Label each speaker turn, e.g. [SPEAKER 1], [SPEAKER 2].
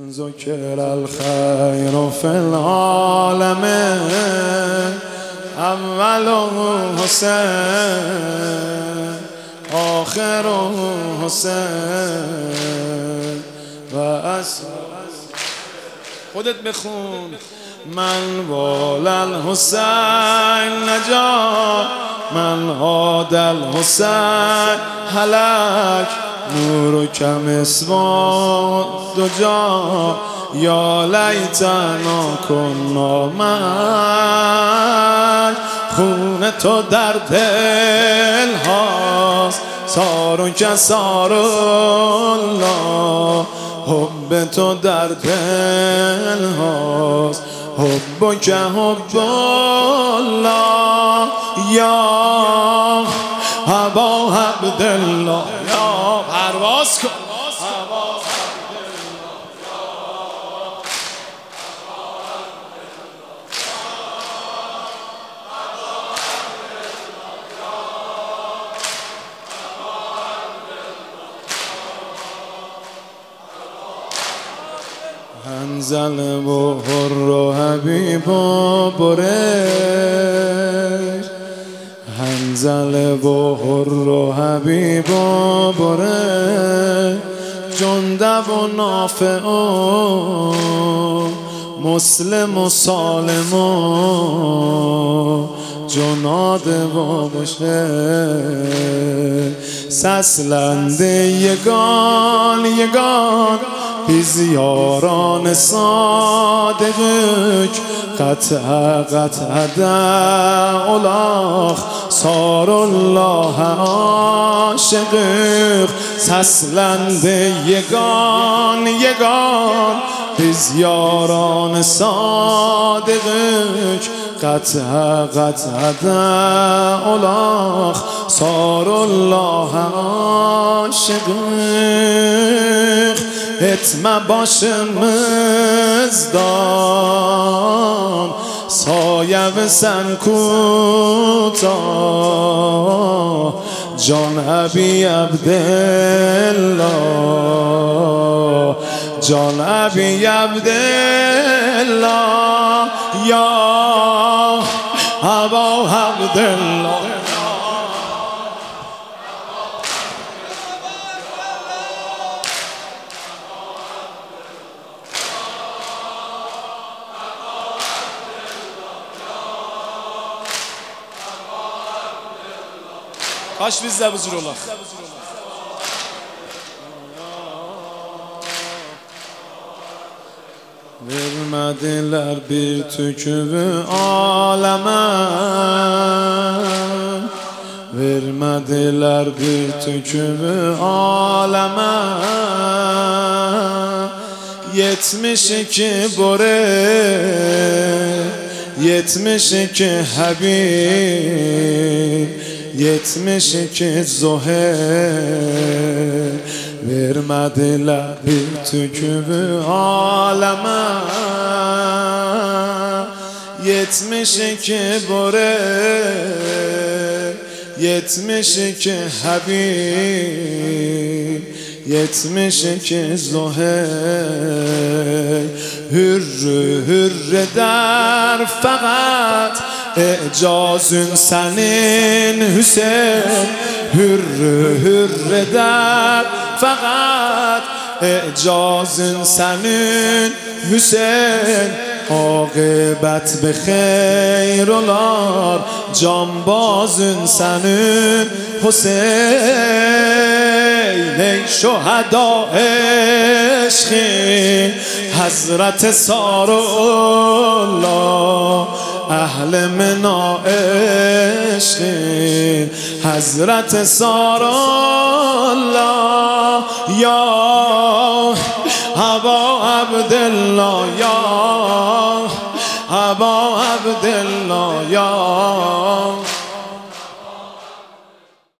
[SPEAKER 1] ذکر الخیر فی العالم اول حسین آخر حسین و اصل. خودت بخون. من وال الحسین نجا من عاد الحسین هلک نور کم اسوا دجا یا لیتنا کنا معک. خون تو در دل هاست سارون که سار الله. حب تو در دل هاست حب که حب الله. یا ابا عبدالله یا پرواز کن. هنزل و حر و حبیب و برش. هنزل و حر و حبیب و برش. جندب و نافع و مسلم و سالم و جناد و بشه. سسلند یگان یگان بیزیاران صادقک. قطع قطع اولاخ سار الله عاشقک. سسلند یگان یگان بیزیاران صادقک. قطع قطع اولاخ سار الله عاشقک. اتم باش مزدان سایه و سنکوتا. جان ابی عبدالله جان ابی عبدالله یا ابا عبدالله. Kaç bizde buzur olaq. Vermediler bir tükürü aleme. Vermediler bir tükürü aleme. 72 bore 72 Habib 72 Zuhair. Vermediler bir tükürü aleme. 72 bore 72 Habib 72 Zuhair. Hürrü hürre der fakat ecazün senin Hüseyin. Hürrü hürre der fakat ecazün senin Hüseyin. Akıbet be kheyr olar canbazın senin Hüseyin. Ey şuhada eşki Hazret Sarullah. اهل منا عشقین حضرت سارالله یا ابا عبدالله یا ابا عبدالله یا